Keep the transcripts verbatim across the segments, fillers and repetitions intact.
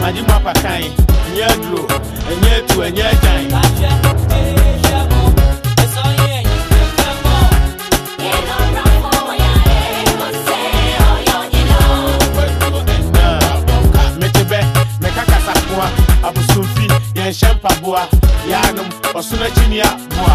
Majima Pakai, Nyedro, and yet to a yet. Abusufi, Yan Shampabua, Yanum, or Sunachinia, Boa.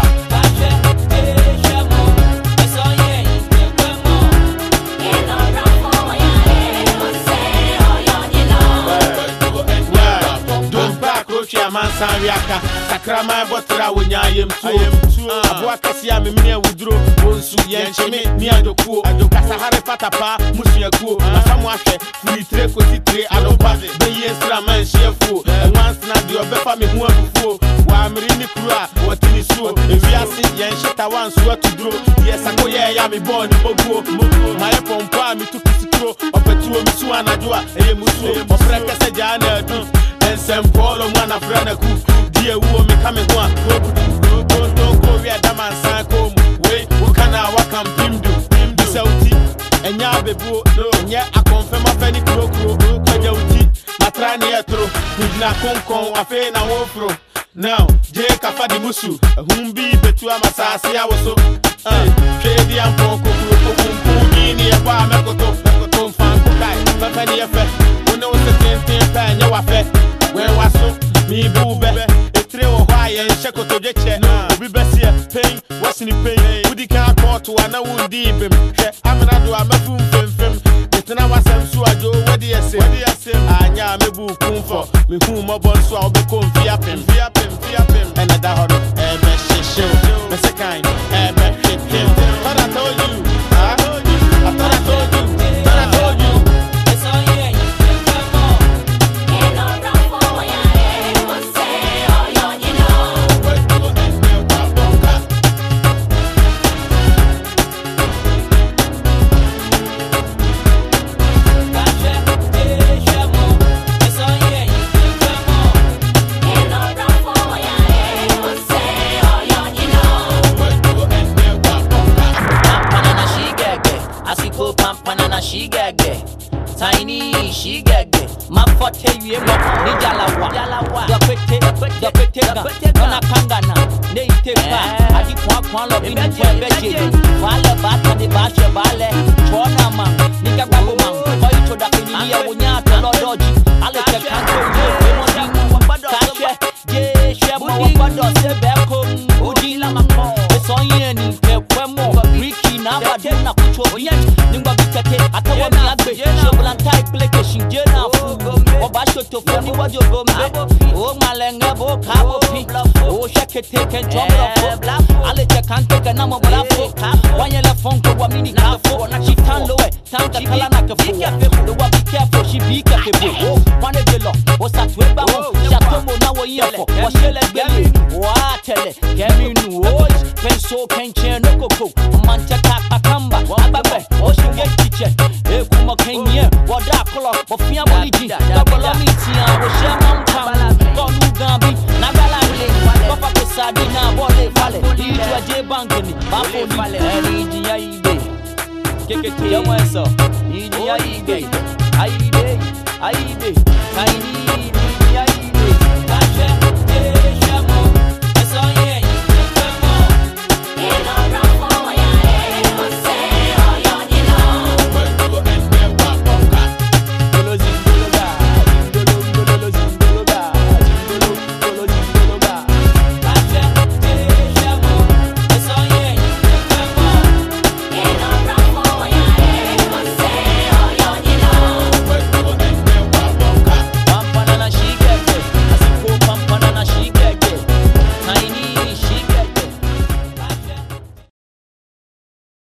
Don't back, Rochia Mansariaka, Sakrama, Botra, when I am too. Abuakasia, Mimia, withdraw, Bonsu, Yanchime, Nia Doku, Adokasahare Patapa, Musia Go, Asamuake, Free Tre, Cotitre, Adopa, the years Raman, Shefu, and once not your Befami who before, while Marini Kura, what is so, if we are seeing Yanshita once what to do, yes, I go, yeah, I am born, Bogo, my pompa, me to Pisco, or Petu, Misuana Dua, a Musu, or Franca Jana, and some call on one of Ranaku, dear woman coming one, don't go, we are Daman Sanko, wait, who can I walk and Pim do, Pim do, Sauti, and Yabebu, no, yet I confirm a penny crook, Kajauti, Matraniatro, who's not Concon, a fair and Wofro. Now, Jake Afadi Musu, whom be Betua Masasi, I was so, Trady and Ponko, Pumini, a Pamakoto, Tom Fankai, Papani Affair, who knows the same thing, Pan, your affair, where was so, me boobe, a trio of wire and Shakoto Jeche, we best here, pain, what's in the pain, would he can't call to an old deep him, I'm an ado, I'm a boom film. Now I am so I do what do you say? What do you say? I am a boo for me whom my boss will become via pim, via pim, via pim, and a dahod, a best show, the second, a best shit. But I told you, I told you, I thought I told you, but I told you. It's all yeah, you come on. You know, run for your head, what's say, oh, you know. What's the end of she gagge, tiny she gagge. My forte you mo ni jalawa, jalawa. The pete, the pete, na kangana. Ne itepa, adi kwa kwa lo bi ni beje. Wale bata de bache bale, chona man, ni kagabo man. Boy to da kini ya wonya to lo doji. Ale che kanto ye, mo di wabado se, je she mo wabado se be ko, odi la mako. So ye ni ke kwemo, Ricky na bade na kucho oye. Ningba bitete atawa mi agbe shobulan type application je na fu oba shoto foni wajo gombe o malenga bo kabo pi o shekete ken jomro fo ale che kan take na mo bla fo wanye le fon ko wa mini ka fo na she tan lowe tan ka kala na ka fo do wa be careful she be careful o wane de lo o sa twe ba mo sha to mo na wo yefo o shele gbemi wa tele kemi nu o penso kenche no koko man cha ka akamba ababe o shige teacher e kuma kenye wada clock o fia boliji double meeting o shema mpa ko nu gambi na gala le ko fa pesadi na bole fale ijwa je bangini ba fo fale eri jiya ide kekeke yo mo so iji ya ide aide aide tiny